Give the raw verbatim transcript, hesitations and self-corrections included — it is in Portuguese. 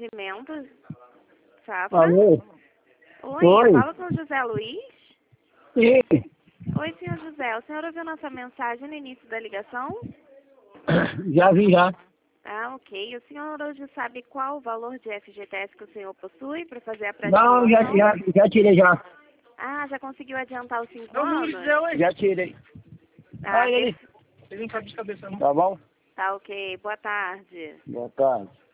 Atendimento, Safra. Alô? Oi, Oi. eu falo com o José Luiz? Sim. Oi, senhor José, o senhor ouviu nossa mensagem no início da ligação? Já vi, já. Ah, ok. O senhor hoje sabe qual o valor de F G T S que o senhor possui para fazer a Não, já, pré-simulação? já, já tirei, já. Ah, já conseguiu adiantar os cinco anos? Já tirei. Ah, Ah, ele... per- Ele não sabe de cabeça, não. Tá bom? tá ok. Boa tarde. Boa tarde.